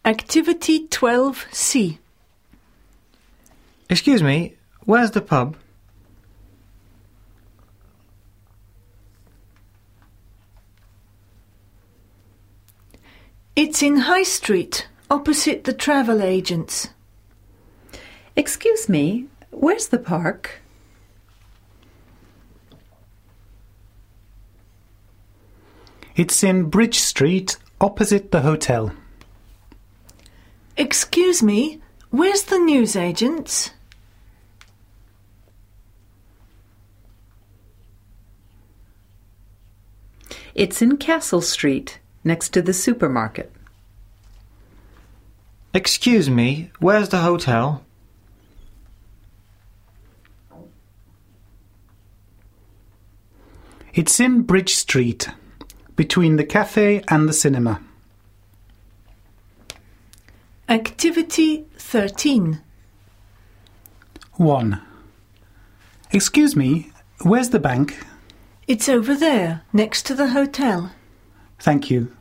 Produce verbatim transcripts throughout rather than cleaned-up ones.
Activity twelve C. Excuse me, where's the pub? It's in High Street, opposite the travel agents. Excuse me, where's the park? It's in Bridge Street, opposite the hotel. Excuse me, where's the newsagents? It's in Castle Street, next to the supermarket. Excuse me, where's the hotel? It's in Bridge Street, between the cafe and the cinema. Activity thirteen. one. Excuse me, where's the bank? It's over there, next to the hotel. Thank you.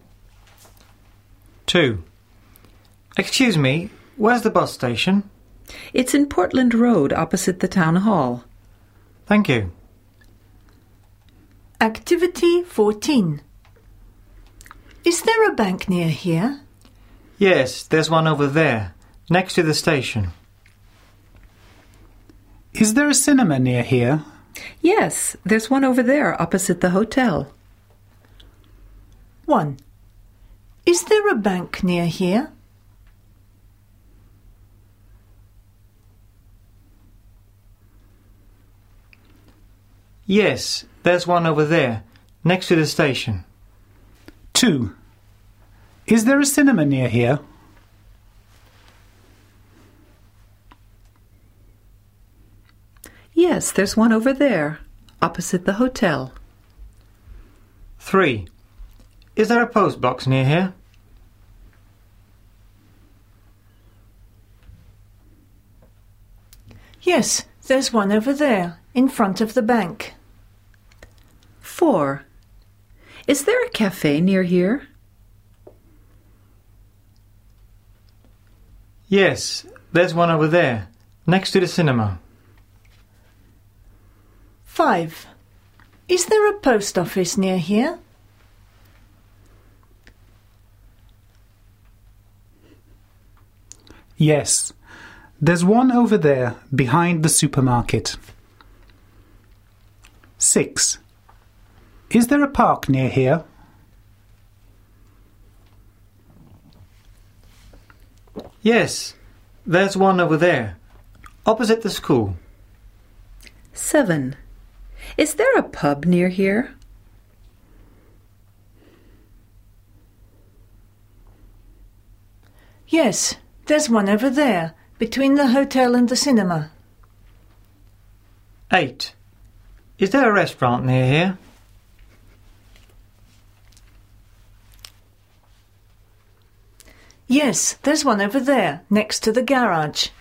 two. Excuse me, where's the bus station? It's in Portland Road, opposite the town hall. Thank you. Activity fourteen. Is there a bank near here? Yes, there's one over there, next to the station. Is there a cinema near here? Yes, there's one over there, opposite the hotel. one. Is there a bank near here? Yes, there's one over there, next to the station. two. Is there a cinema near here? Yes, there's one over there, opposite the hotel. three. Is there a post box near here? Yes, there's one over there, in front of the bank. four. Is there a cafe near here? Yes, there's one over there, next to the cinema. five. Is there a post office near here? Yes. There's one over there, behind the supermarket. six. Is there a park near here? Yes, there's one over there, opposite the school. seven. Is there a pub near here? Yes, there's one over there, between the hotel and the cinema. eight. Is there a restaurant near here? Yes, there's one over there, next to the garage.